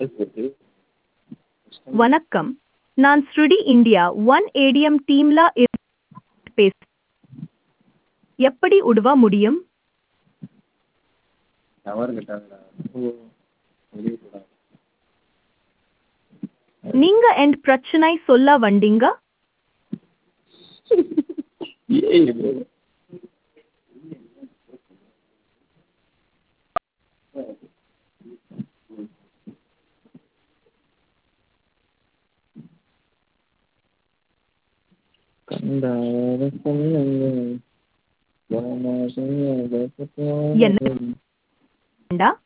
வணக்கம், நான் ஸ்ருடி India one ATM டீம்ல பேச எப்படி உதவ முடியும்? நீங்க என் பிரச்சனை சொல்ல வந்தீங்க? என்னடா